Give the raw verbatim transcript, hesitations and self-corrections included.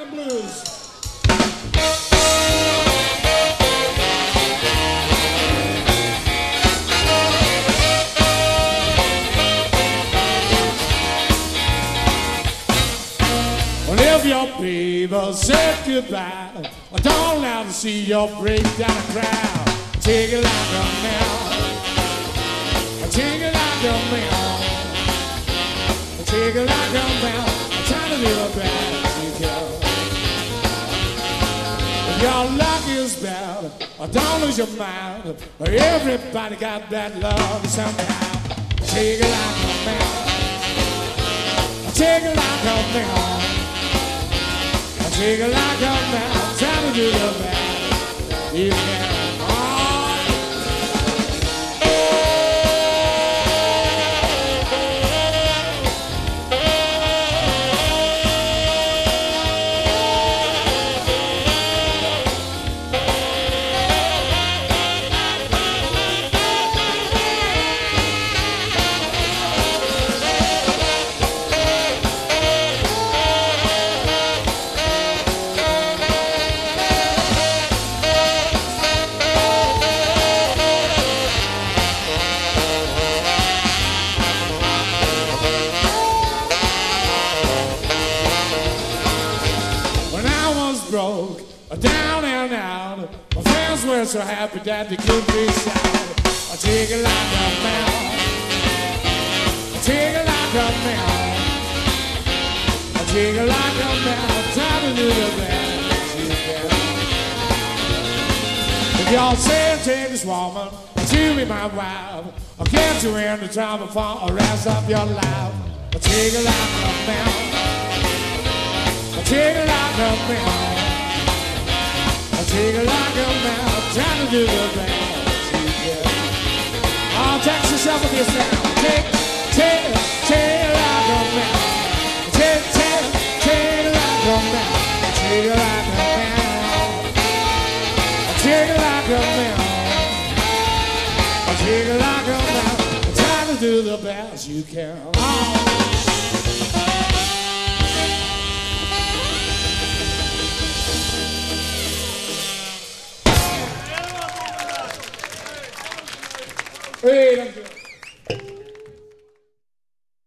Blues. Well, if your baby said goodbye, I don't allow to see your break down the crowd. Take it like a man. Take it like a man. Take it like a man. I'm trying to live a bad you go. If your luck is bad, I don't lose your mind. Everybody got that love somehow. Take it like a man. Take it like a man. Take it like a man. I'm trying to do the best you can. Broke, down and out. My friends were so happy that they could be shout. I take it like a man. I take it like a man. I take it like a man. I'm trying to do the best you can. If y'all say take this woman to be my wife, I'll get you in the trouble for the rest of your life. I take it like a man. I take it like a man. Take it like a man, I'm trying to do the best you can. Oh, text yourself with this now. Take, take, take it like a man. Take, take, take it like a man. Take it like a man. Take it like a man. Take it like a man. I'm trying to do the best you can. Oh.